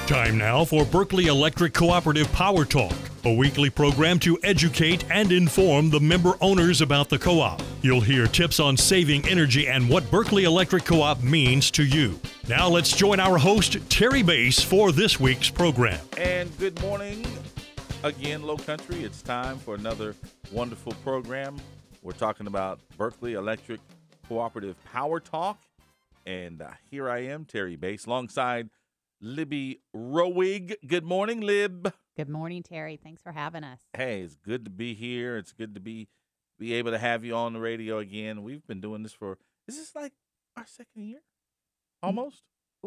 Time now for Berkeley Electric Cooperative Power Talk, a weekly program to educate and inform the member owners about the co-op. You'll hear tips on saving energy and what Berkeley Electric Co-op means to you. Now let's join our host, Terry Bass, for this week's program. And good morning again, Low Country. It's time for another wonderful program. We're talking about Berkeley Electric Cooperative Power Talk. And here I am, Terry Bass, alongside Libby Roig. Good morning, Lib. Good morning, Terry. Thanks for having us. Hey, it's good to be here. It's good to be able to have you on the radio again. We've been doing this is this like our second year? Almost?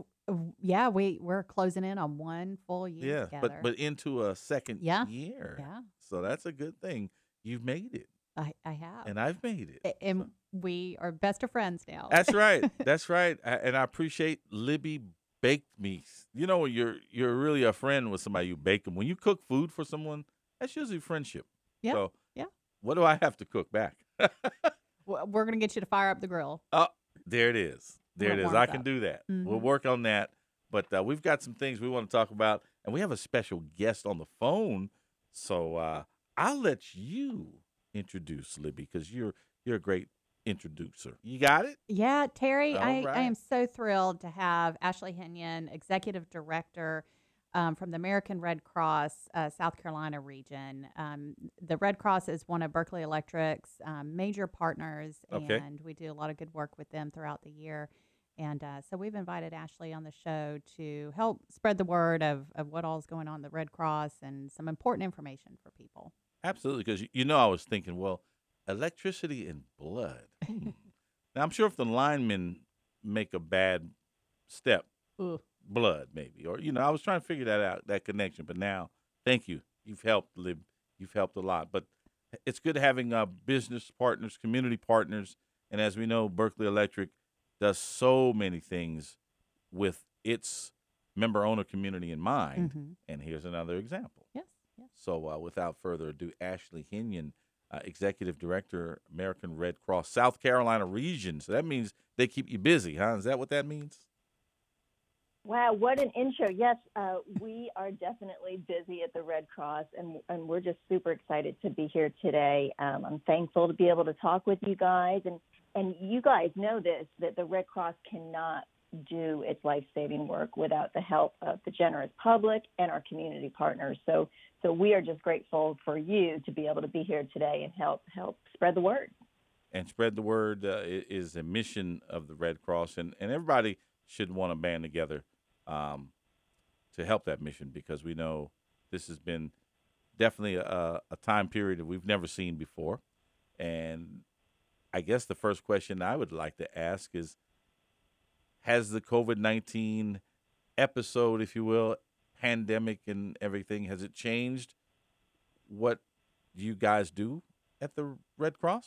Yeah, we're closing in on one full year together. but into a second year. Yeah. So that's a good thing. You've made it. I have. And I've made it. And we are best of friends now. That's right. That's right. And I appreciate Libby baked me. You know, you're really a friend with somebody you bake them. When you cook food for someone, that's usually friendship. Yeah. So, yeah. What do I have to cook back? Well, we're going to get you to fire up the grill. Oh, there it is. There it is. I can do that. Mm-hmm. We'll work on that. But we've got some things we want to talk about, and we have a special guest on the phone. So I'll let you introduce Libby because you're a great introducer. You got it? Yeah, Terry, All right. I am so thrilled to have Ashley Henyon, Executive Director from the American Red Cross South Carolina region. The Red Cross is one of Berkeley Electric's major partners, and we do a lot of good work with them throughout the year. And so we've invited Ashley on the show to help spread the word of what all is going on in the Red Cross and some important information for people. Absolutely, because I was thinking, well, electricity and blood. Now, I'm sure if the linemen make a bad step, blood maybe. Or, I was trying to figure that out, that connection. But now, thank you. You've helped, Lib. You've helped a lot. But it's good having business partners, community partners. And as we know, Berkeley Electric does so many things with its member-owner community in mind. Mm-hmm. And here's another example. Yes. So without further ado, Ashley Henyon, Executive Director, American Red Cross, South Carolina region. So that means they keep you busy, huh? Is that what that means? Wow, what an intro. Yes, we are definitely busy at the Red Cross, and we're just super excited to be here today. I'm thankful to be able to talk with you guys. And you guys know this, that the Red Cross cannot do its life-saving work without the help of the generous public and our community partners. So we are just grateful for you to be able to be here today and help spread the word. And spread the word is a mission of the Red Cross, and everybody should want to band together to help that mission, because we know this has been definitely a time period that we've never seen before. And I guess the first question I would like to ask is, has the COVID-19 episode, if you will, pandemic and everything, has it changed what you guys do at the Red Cross?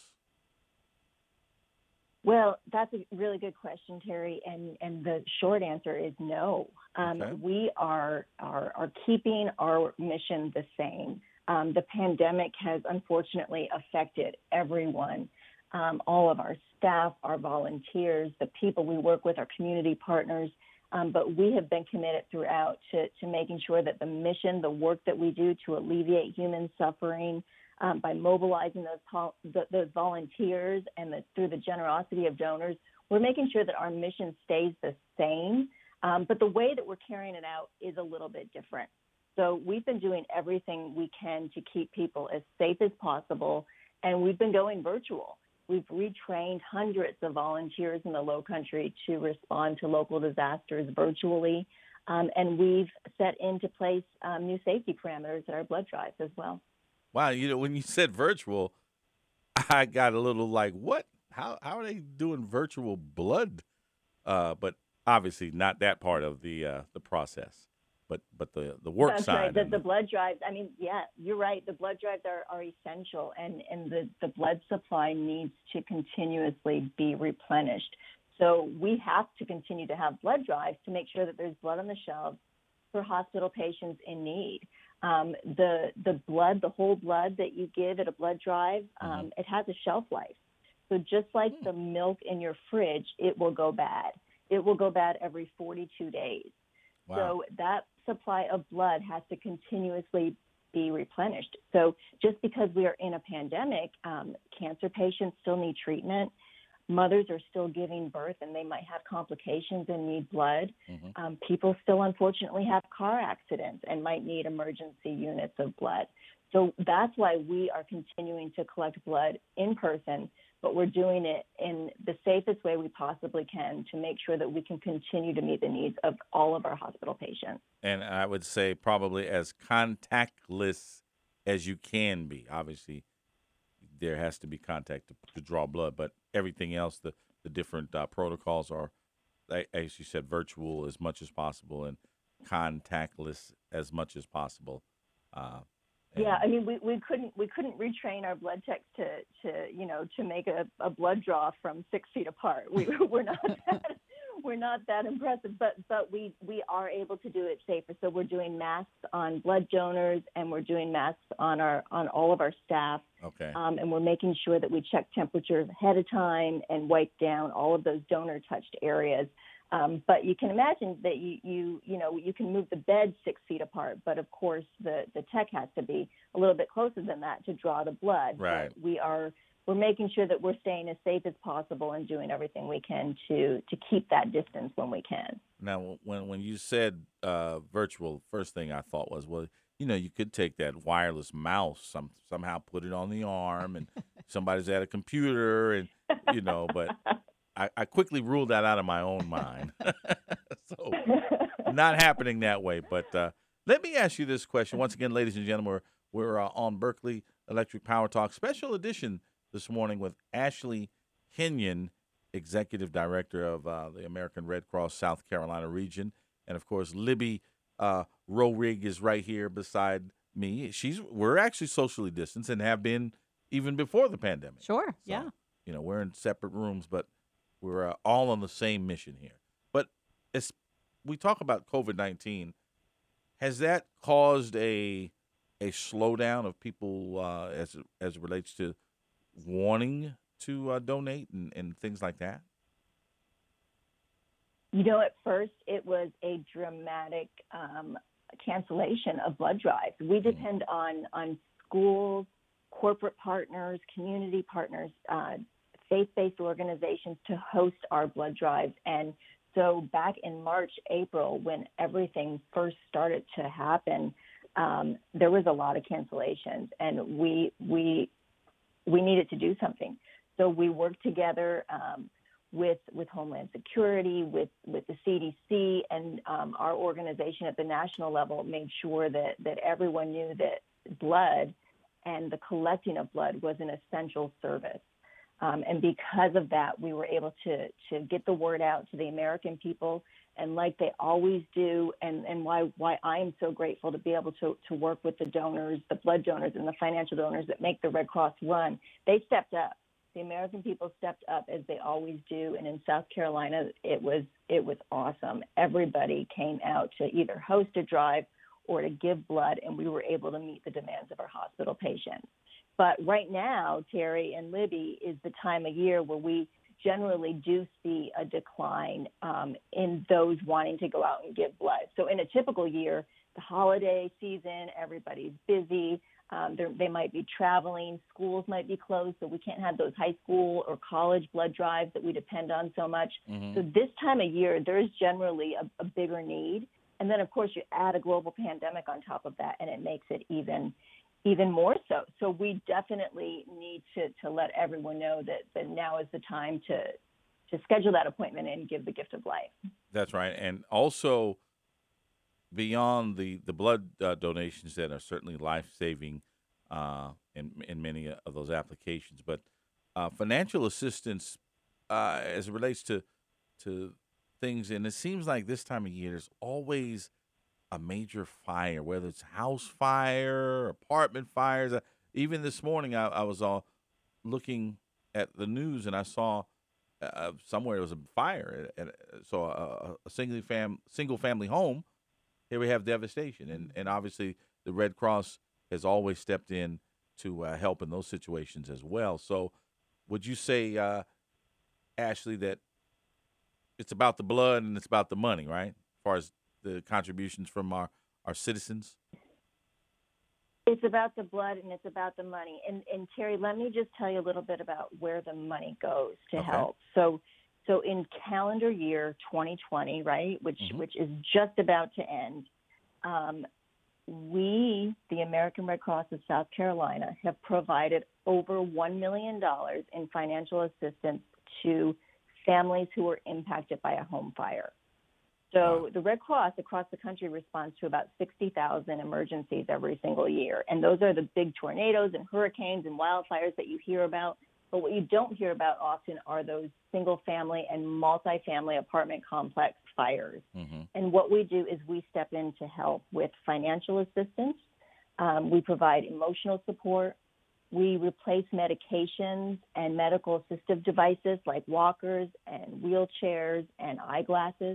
Well, that's a really good question, Terry, and the short answer is no. We are keeping our mission the same. The pandemic has unfortunately affected everyone, all of our staff, our volunteers, the people we work with, our community partners. But we have been committed throughout to making sure that the mission, the work that we do to alleviate human suffering, by mobilizing those volunteers and through the generosity of donors, we're making sure that our mission stays the same. But the way that we're carrying it out is a little bit different. So we've been doing everything we can to keep people as safe as possible, and we've been going virtual. We've retrained hundreds of volunteers in the Low Country to respond to local disasters virtually, and we've set into place new safety parameters at our blood drives as well. Wow, when you said virtual, I got a little like, what? How are they doing virtual blood? But obviously not that part of the process. But the work That's side. Right. The blood drives, you're right. The blood drives are essential, and the blood supply needs to continuously be replenished. So we have to continue to have blood drives to make sure that there's blood on the shelves for hospital patients in need. The blood, the whole blood that you give at a blood drive, it has a shelf life. So just like the milk in your fridge, it will go bad. It will go bad every 42 days. Wow. So that supply of blood has to continuously be replenished. So just because we are in a pandemic, cancer patients still need treatment. Mothers are still giving birth and they might have complications and need blood. People still unfortunately have car accidents and might need emergency units of blood. So that's why we are continuing to collect blood in person, but we're doing it in the safest way we possibly can to make sure that we can continue to meet the needs of all of our hospital patients. And I would say probably as contactless as you can be. Obviously, there has to be contact to draw blood, but everything else, the different protocols are, as you said, virtual as much as possible and contactless as much as possible. Yeah, I mean, we couldn't retrain our blood techs to make a blood draw from 6 feet apart. We're not that impressive, but we are able to do it safer. So we're doing masks on blood donors, and we're doing masks on all of our staff. Okay. And we're making sure that we check temperatures ahead of time and wipe down all of those donor touched areas. But you can imagine that you can move the bed 6 feet apart, but of course the tech has to be a little bit closer than that to draw the blood. Right. But we're making sure that we're staying as safe as possible and doing everything we can to keep that distance when we can. Now, when you said virtual, first thing I thought was, well, you could take that wireless mouse, somehow put it on the arm, and somebody's at a computer, and but I quickly ruled that out of my own mind. So not happening that way. But let me ask you this question. Once again, ladies and gentlemen, we're on Berkeley Electric Power Talk, special edition this morning with Ashley Henyon, Executive Director of the American Red Cross South Carolina region. And, of course, Libby Rohrig is right here beside me. We're actually socially distanced and have been even before the pandemic. Sure, So, yeah. We're in separate rooms, but we're all on the same mission here. But as we talk about COVID-19, has that caused a slowdown of people as it relates to wanting to donate and things like that? At first it was a dramatic cancellation of blood drives. We depend on schools, corporate partners, community partners, faith-based organizations to host our blood drives. And so back in March, April, when everything first started to happen, there was a lot of cancellations, and we needed to do something. So we worked together with Homeland Security, with the CDC, and our organization at the national level made sure that everyone knew that blood and the collecting of blood was an essential service. And because of that, we were able to get the word out to the American people, and like they always do, and why I am so grateful to be able to work with the donors, the blood donors and the financial donors that make the Red Cross run. They stepped up. The American people stepped up, as they always do, and in South Carolina, it was awesome. Everybody came out to either host a drive or to give blood, and we were able to meet the demands of our hospital patients. But right now, Terry and Libby, is the time of year where we generally do see a decline in those wanting to go out and give blood. So in a typical year, the holiday season, everybody's busy. They might be traveling. Schools might be closed, so we can't have those high school or college blood drives that we depend on so much. Mm-hmm. So this time of year, there's generally a bigger need. And then, of course, you add a global pandemic on top of that, and it makes it even more so. So we definitely need to let everyone know that now is the time to schedule that appointment and give the gift of life. That's right. And also, beyond the blood donations that are certainly life-saving in many of those applications, but financial assistance as it relates to things, and it seems like this time of year there's always a major fire, whether it's house fire, apartment fires. Even this morning, I was looking at the news, and I saw somewhere there was a fire. So a single family home. Here we have devastation, and obviously the Red Cross has always stepped in to help in those situations as well. So, would you say, Ashley, that it's about the blood and it's about the money, right? As far as the contributions from our citizens? It's about the blood and it's about the money. And Terry, let me just tell you a little bit about where the money goes to help. So in calendar year 2020, right, which is just about to end, we, the American Red Cross of South Carolina, have provided over $1 million in financial assistance to families who were impacted by a home fire. So the Red Cross across the country responds to about 60,000 emergencies every single year. And those are the big tornadoes and hurricanes and wildfires that you hear about. But what you don't hear about often are those single-family and multifamily apartment complex fires. And what we do is we step in to help with financial assistance. We provide emotional support. We replace medications and medical assistive devices like walkers and wheelchairs and eyeglasses.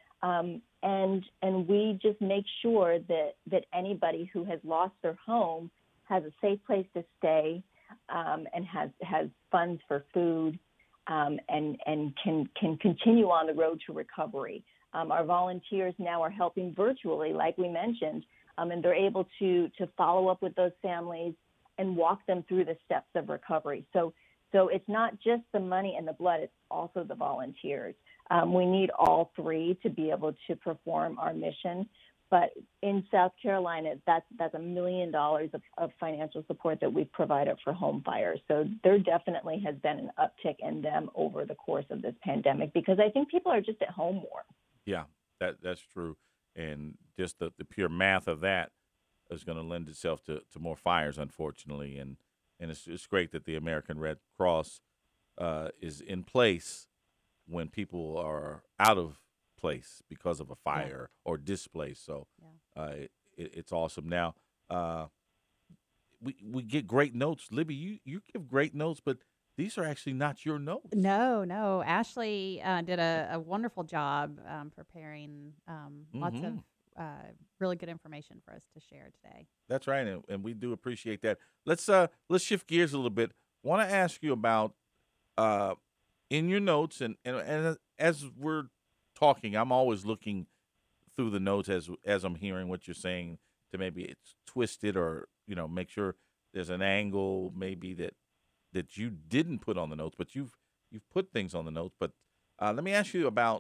And we just make sure that anybody who has lost their home has a safe place to stay, and has funds for food, and can continue on the road to recovery. Our volunteers now are helping virtually, like we mentioned, and they're able to follow up with those families and walk them through the steps of recovery. So it's not just the money and the blood, it's also the volunteers. We need all three to be able to perform our mission. But in South Carolina, that's $1 million of financial support that we've provided for home fires. So there definitely has been an uptick in them over the course of this pandemic, because I think people are just at home more. Yeah, that's true. And just the pure math of that is going to lend itself to more fires, unfortunately. And it's great that the American Red Cross is in place when people are out of place because of a fire or displaced. So it's awesome. Now, we get great notes. Libby, you give great notes, but these are actually not your notes. No. Ashley did a wonderful job preparing lots of really good information for us to share today. That's right, and we do appreciate that. Let's shift gears a little bit. Want to ask you about in your notes, and as we're talking, I'm always looking through the notes as I'm hearing what you're saying to maybe it's twisted or make sure there's an angle maybe that you didn't put on the notes, but you've put things on the notes. But let me ask you about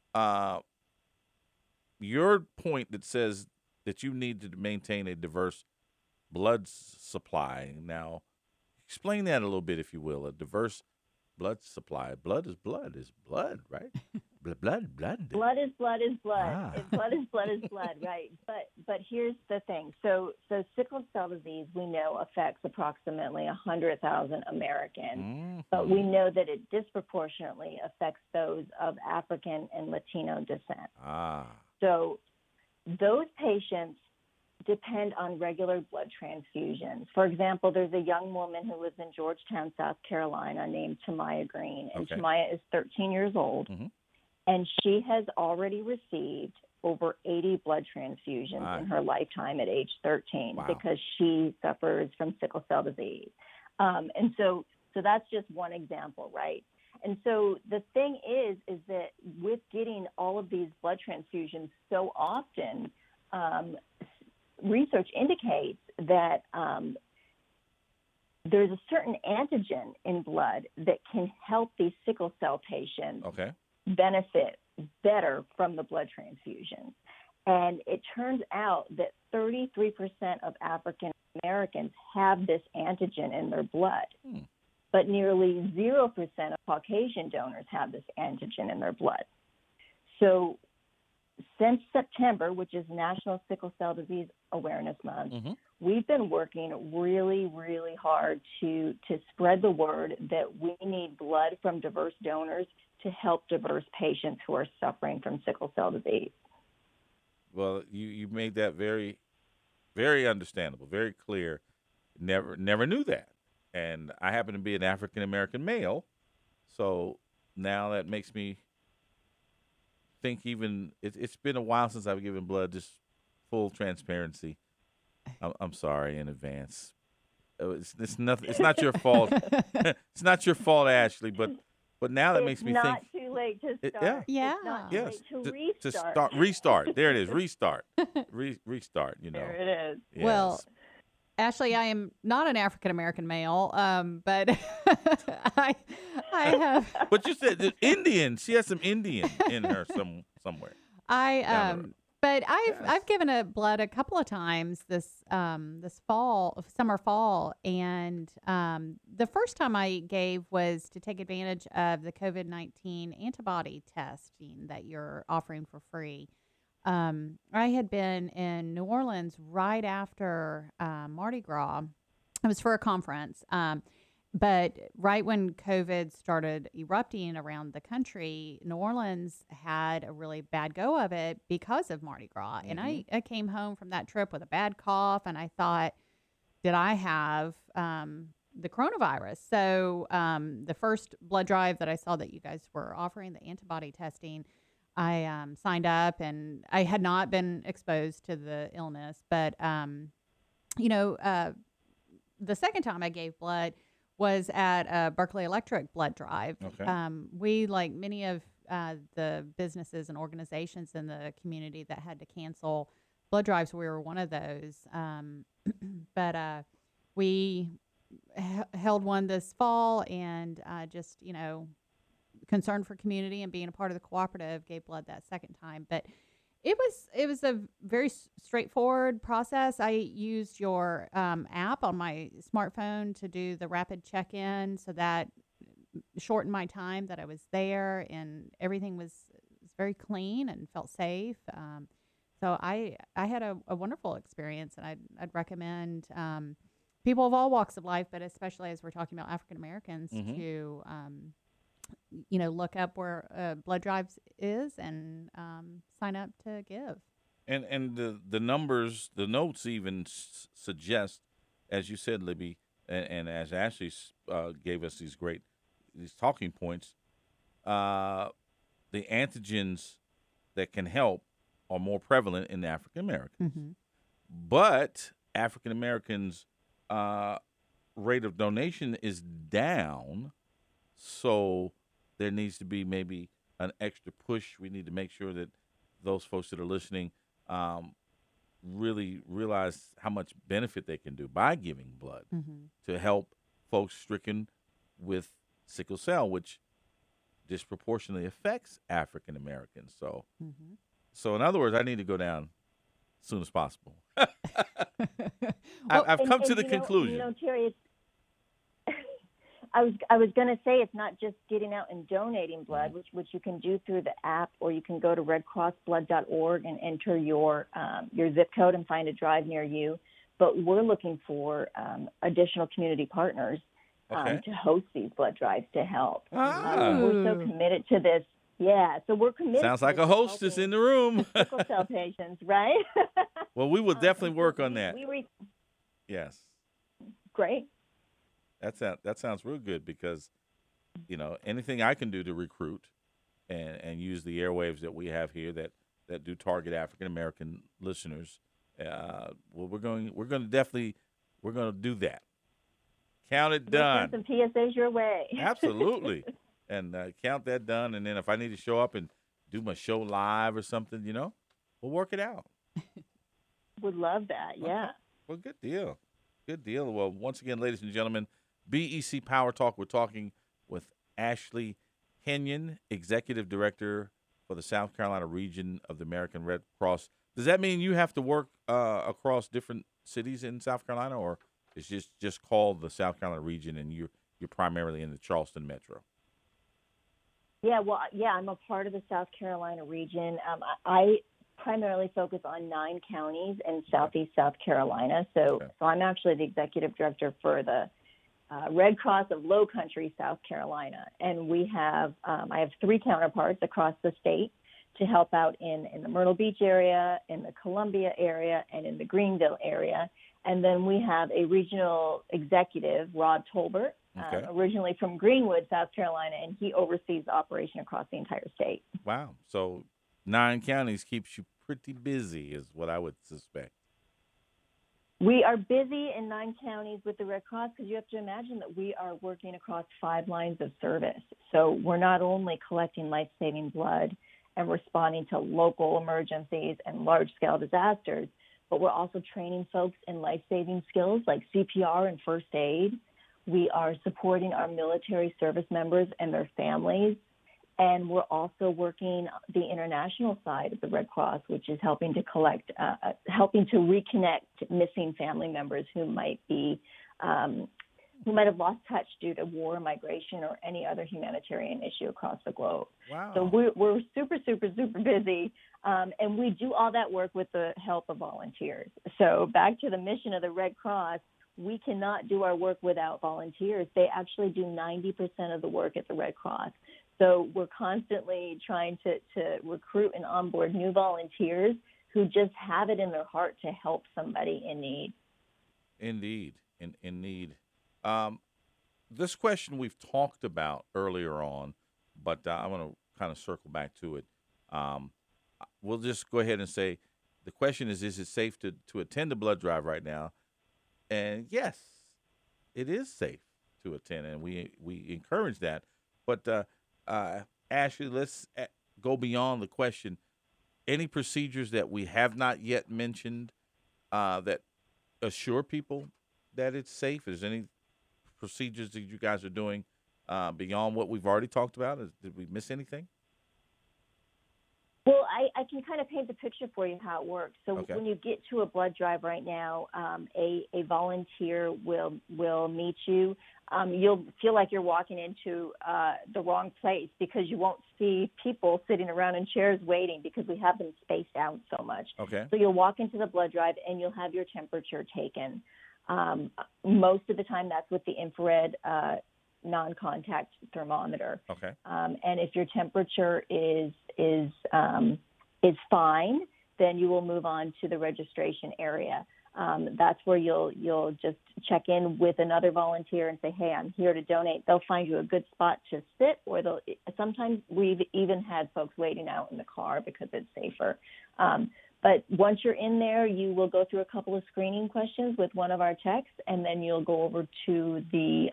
your point that says that you need to maintain a diverse blood supply. Now, explain that a little bit, if you will. A diverse blood supply. Blood is blood, right? blood. Blood is blood is blood. Blood is blood is blood, right? But here's the thing. So sickle cell disease, we know, affects approximately 100,000 Americans, but we know that it disproportionately affects those of African and Latino descent. So those patients depend on regular blood transfusions. For example, there's a young woman who lives in Georgetown, South Carolina, named Tamaya Green, and Tamaya is 13 years old, and she has already received over 80 blood transfusions in her lifetime at age 13 because she suffers from sickle cell disease. And so that's just one example, right? And so the thing is that with getting all of these blood transfusions so often, research indicates that there's a certain antigen in blood that can help these sickle cell patients benefit better from the blood transfusions. And it turns out that 33% of African Americans have this antigen in their blood, but nearly 0% of Caucasian donors have this antigen in their blood. So since September, which is National Sickle Cell Disease Awareness Month, we've been working really, really hard to spread the word that we need blood from diverse donors to help diverse patients who are suffering from sickle cell disease. Well, you made that very, very understandable, very clear. Never knew that. And I happen to be an African-American male, so now that makes me think it's been a while since I've given blood, just full transparency. I'm sorry in advance. It's nothing. It's not your fault. It's not your fault, Ashley. But But now that it's makes me not think. too late to Yeah. start. Yeah. It's not too Yes. late to restart. Restart. There it is. Restart. Restart. You know. There it is. Yes. Well, Ashley, I am not an African American male, but I have. But you said the Indian. She has some Indian in her somewhere. But I've given blood a couple of times this summer fall, and the first time I gave was to take advantage of the COVID-19 antibody testing that you're offering for free. I had been in New Orleans right after Mardi Gras. It was for a conference. But right when COVID started erupting around the country, New Orleans had a really bad go of it because of Mardi Gras. Mm-hmm. And I came home from that trip with a bad cough, and I thought, did I have the coronavirus? So the first blood drive that I saw that you guys were offering, the antibody testing, I signed up, and I had not been exposed to the illness. But, the second time I gave blood was at a Berkeley Electric blood drive. Okay. We, like many of the businesses and organizations in the community that had to cancel blood drives, we were one of those. But we held one this fall, and just, concerned for community and being a part of the cooperative, gave blood that second time. But it was a very straightforward process. I used your app on my smartphone to do the rapid check-in, so that shortened my time that I was there, and everything was very clean and felt safe. So I had a wonderful experience, and I'd recommend people of all walks of life, but especially as we're talking about African Americans, Mm-hmm. to look up where blood drives is and sign up to give. And the numbers, the notes even suggest, as you said, Libby, and as Ashley gave us these talking points, the antigens that can help are more prevalent in African Americans. Mm-hmm. But African Americans' rate of donation is down, so there needs to be maybe an extra push. We need to make sure that those folks that are listening really realize how much benefit they can do by giving blood Mm-hmm. to help folks stricken with sickle cell, which disproportionately affects African Americans. So, Mm-hmm. so in other words, I need to go down as soon as possible. Well, I've come to the conclusion. Terry, it's I was going to say it's not just getting out and donating blood, which you can do through the app, or you can go to redcrossblood.org and enter your zip code and find a drive near you. But we're looking for additional community partners to host these blood drives to help. We're so committed to this. Yeah, so we're committed. Sounds like a hostess in the room. Sickle cell patients, right? Well, we will definitely work on that. Yes. Great. That sounds real good, because, anything I can do to recruit and use the airwaves that we have here that do target African American listeners, we're going to do that. Count it done. We'll send some PSAs your way. Absolutely, and count that done. And then if I need to show up and do my show live or something, we'll work it out. Would love that. Yeah. Okay. Well, good deal. Good deal. Well, once again, ladies and gentlemen, BEC Power Talk. We're talking with Ashley Henyon, Executive Director for the South Carolina region of the American Red Cross. Does that mean you have to work across different cities in South Carolina, or is just called the South Carolina region and you're primarily in the Charleston metro? Yeah, I'm a part of the South Carolina region. I primarily focus on 9 counties in southeast South Carolina. So I'm actually the executive director for the Red Cross of Low Country, South Carolina. And we have, I have 3 counterparts across the state to help out in the Myrtle Beach area, in the Columbia area, and in the Greenville area. And then we have a regional executive, Rod Tolbert, originally from Greenwood, South Carolina, and he oversees the operation across the entire state. Wow. So 9 counties keeps you pretty busy is what I would suspect. We are busy in 9 counties with the Red Cross because you have to imagine that we are working across 5 lines of service. So we're not only collecting life-saving blood and responding to local emergencies and large-scale disasters, but we're also training folks in life-saving skills like CPR and first aid. We are supporting our military service members and their families. And we're also working the international side of the Red Cross, which is helping to collect, helping to reconnect missing family members who might have lost touch due to war, migration, or any other humanitarian issue across the globe. Wow. So we're super, super, super busy, and we do all that work with the help of volunteers. So back to the mission of the Red Cross, we cannot do our work without volunteers. They actually do 90% of the work at the Red Cross. So we're constantly trying to recruit and onboard new volunteers who just have it in their heart to help somebody in need. Indeed, in need. This question we've talked about earlier on, but I want to kind of circle back to it. We'll just go ahead and say the question is it safe to attend a blood drive right now? And yes, it is safe to attend, and we encourage that. But Ashley, let's go beyond the question. Any procedures that we have not yet mentioned that assure people that it's safe? Is there any procedures that you guys are doing beyond what we've already talked about? Did we miss anything? Well, I can kind of paint the picture for you how it works. So Okay. When you get to a blood drive right now, a volunteer will meet you. You'll feel like you're walking into the wrong place because you won't see people sitting around in chairs waiting because we have them spaced out so much. Okay. So you'll walk into the blood drive and you'll have your temperature taken. Most of the time that's with the infrared non-contact thermometer. Okay. And if your temperature is fine, then you will move on to the registration area. That's where you'll just check in with another volunteer and say, "Hey, I'm here to donate." They'll find you a good spot to sit, or sometimes we've even had folks waiting out in the car because it's safer. But once you're in there, you will go through a couple of screening questions with one of our techs, and then you'll go over to the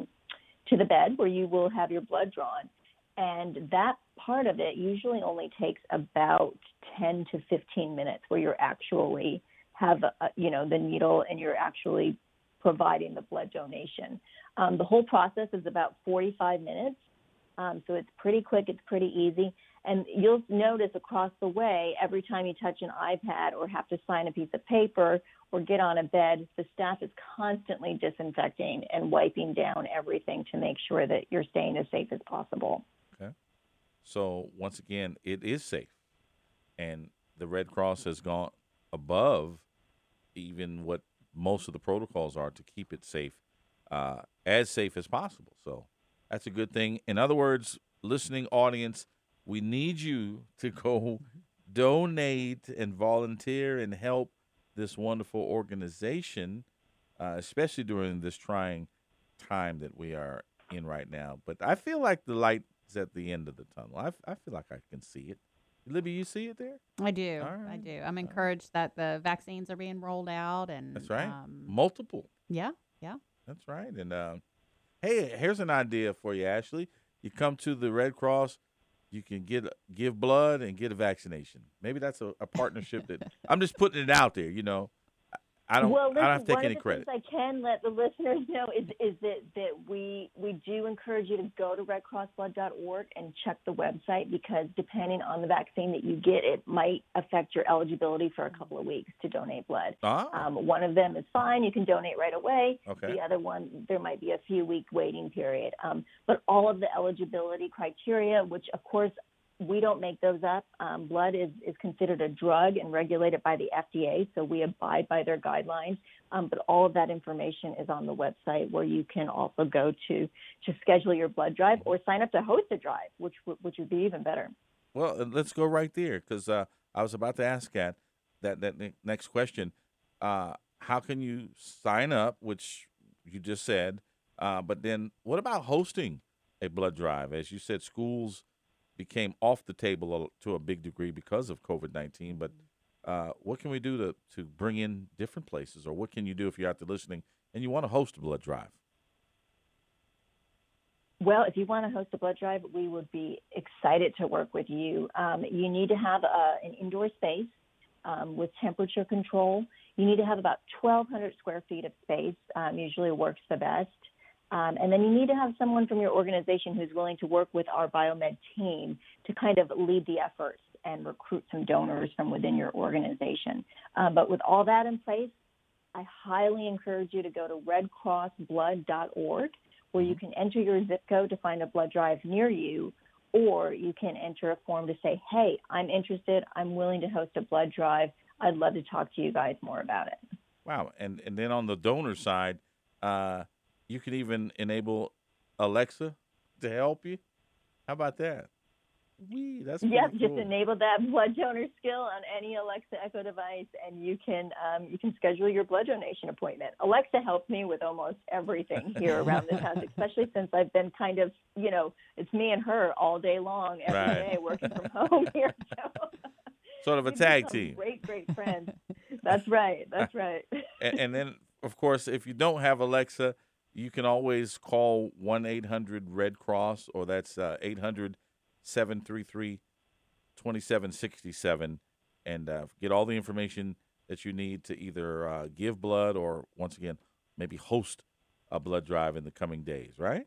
bed where you will have your blood drawn. And that part of it usually only takes about 10 to 15 minutes where you're actually have, the needle and you're actually providing the blood donation. The whole process is about 45 minutes. So it's pretty quick. It's pretty easy. And you'll notice across the way, every time you touch an iPad or have to sign a piece of paper or get on a bed, the staff is constantly disinfecting and wiping down everything to make sure that you're staying as safe as possible. Okay. So once again, it is safe. And the Red Cross has gone above even what most of the protocols are to keep it safe, as safe as possible. So that's a good thing. In other words, listening audience, we need you to go donate and volunteer and help this wonderful organization, especially during this trying time that we are in right now. But I feel like the light is at the end of the tunnel. I feel like I can see it. Libby, you see it there? I do. All right. I do. I'm encouraged that the vaccines are being rolled out, and That's right. Multiple. Yeah. That's right. And hey, here's an idea for you, Ashley. You come to the Red Cross, you can give blood and get a vaccination. Maybe that's a partnership that I'm just putting it out there. I don't have to take any credit. One of the things I can let the listeners know is that we do encourage you to go to redcrossblood.org and check the website, because depending on the vaccine that you get, it might affect your eligibility for a couple of weeks to donate blood. One of them is fine. You can donate right away. Okay. The other one, there might be a few-week waiting period. But all of the eligibility criteria, which, of course, we don't make those up. Blood is considered a drug and regulated by the FDA, so we abide by their guidelines. But all of that information is on the website, where you can also go to schedule your blood drive or sign up to host a drive, which would be even better. Well, let's go right there, because I was about to ask that next question. How can you sign up, which you just said, but then what about hosting a blood drive? As you said, schools became off the table to a big degree because of COVID-19. But what can we do to bring in different places, or what can you do if you're out there listening and you want to host a blood drive? Well, if you want to host a blood drive, we would be excited to work with you. You need to have an indoor space with temperature control. You need to have about 1,200 square feet of space, usually works the best. And then you need to have someone from your organization who's willing to work with our biomed team to kind of lead the efforts and recruit some donors from within your organization. But with all that in place, I highly encourage you to go to redcrossblood.org, where you can enter your zip code to find a blood drive near you, or you can enter a form to say, hey, I'm interested, I'm willing to host a blood drive. I'd love to talk to you guys more about it. Wow. And then on the donor side, you can even enable Alexa to help you. How about that? That's pretty cool. Just enable that blood donor skill on any Alexa Echo device, and you can schedule your blood donation appointment. Alexa helps me with almost everything here around this house, especially since I've been kind of, it's me and her all day long, every day, working from home here. So sort of a tag team. Great friends. That's right. And then, of course, if you don't have Alexa, you can always call 1-800-RED-CROSS, or that's 800-733-2767, and get all the information that you need to either give blood or, once again, maybe host a blood drive in the coming days, right?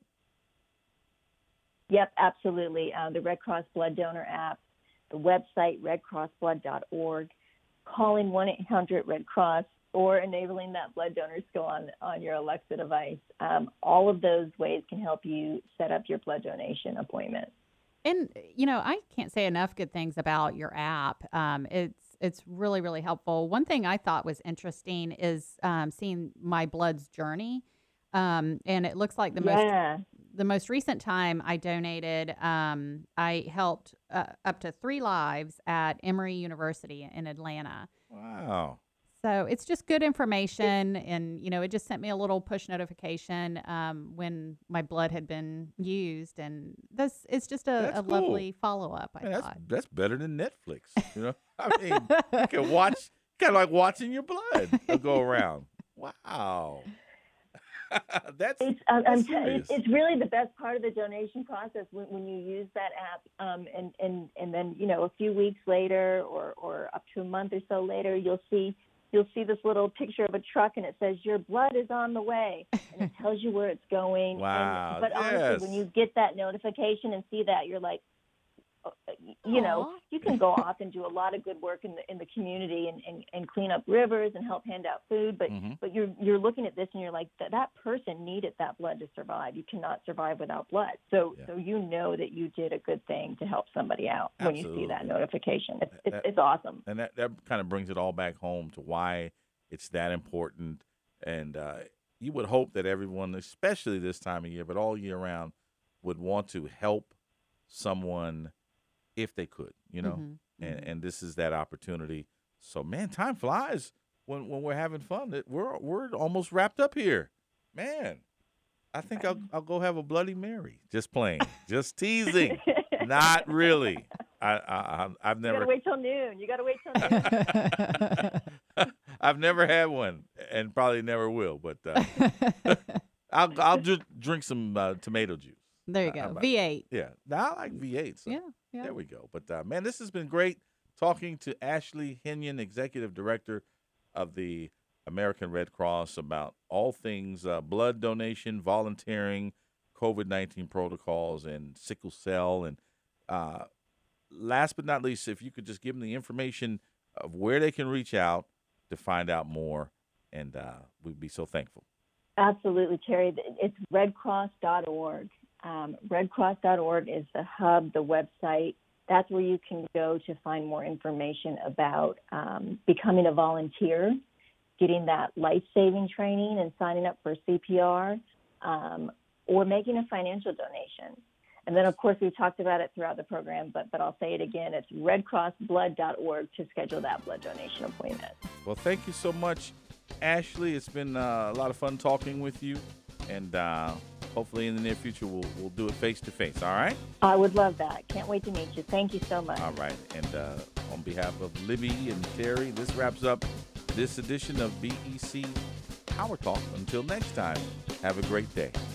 Yep, absolutely. The Red Cross Blood Donor app, the website, redcrossblood.org, calling 1-800-RED-CROSS, or enabling that blood donor skill on your Alexa device. All of those ways can help you set up your blood donation appointment. And, I can't say enough good things about your app. It's really, really helpful. One thing I thought was interesting is seeing My Blood's journey. And it looks like the most recent time I donated, I helped up to 3 lives at Emory University in Atlanta. Wow. So it's just good information, and, it just sent me a little push notification when my blood had been used, and it's just a cool, lovely follow-up, I thought. That's better than Netflix, I mean, you can watch, kind of like watching your blood go around. Wow. It's really the best part of the donation process when you use that app, and then, a few weeks later or up to a month or so later, you'll see this little picture of a truck, and it says, your blood is on the way, and it tells you where it's going. Wow. But honestly, when you get that notification and see that, you're like, you can go off and do a lot of good work in the community and clean up rivers and help hand out food. But but you're looking at this and you're like, that person needed that blood to survive. You cannot survive without blood. So you know that you did a good thing to help somebody out. Absolutely. When you see that notification. It's awesome. And that kind of brings it all back home to why it's that important. And you would hope that everyone, especially this time of year, but all year round, would want to help someone if they could, and this is that opportunity. So, man, time flies when we're having fun. We're almost wrapped up here, man. I think I'll go have a Bloody Mary. Just playing, just teasing. Not really. I've never. You gotta wait till noon. I've never had one, and probably never will. But I'll just drink some tomato juice. There you go. V8. Yeah. Now I like V8. So yeah. There we go. But, man, this has been great talking to Ashley Henyon, Executive Director of the American Red Cross, about all things blood donation, volunteering, COVID-19 protocols, and sickle cell. And last but not least, if you could just give them the information of where they can reach out to find out more, and we'd be so thankful. Absolutely, Terry. It's redcross.org. Redcross.org is the hub, the website. That's where you can go to find more information about becoming a volunteer, getting that life-saving training and signing up for CPR, or making a financial donation. And then, of course, we've talked about it throughout the program, but I'll say it again. It's redcrossblood.org to schedule that blood donation appointment. Well, thank you so much, Ashley. It's been a lot of fun talking with you. And hopefully in the near future we'll do it face to face. All right. I would love that. Can't wait to meet you. Thank you so much. All right. And on behalf of Libby and Terry, this wraps up this edition of BEC Power Talk. Until next time, have a great day.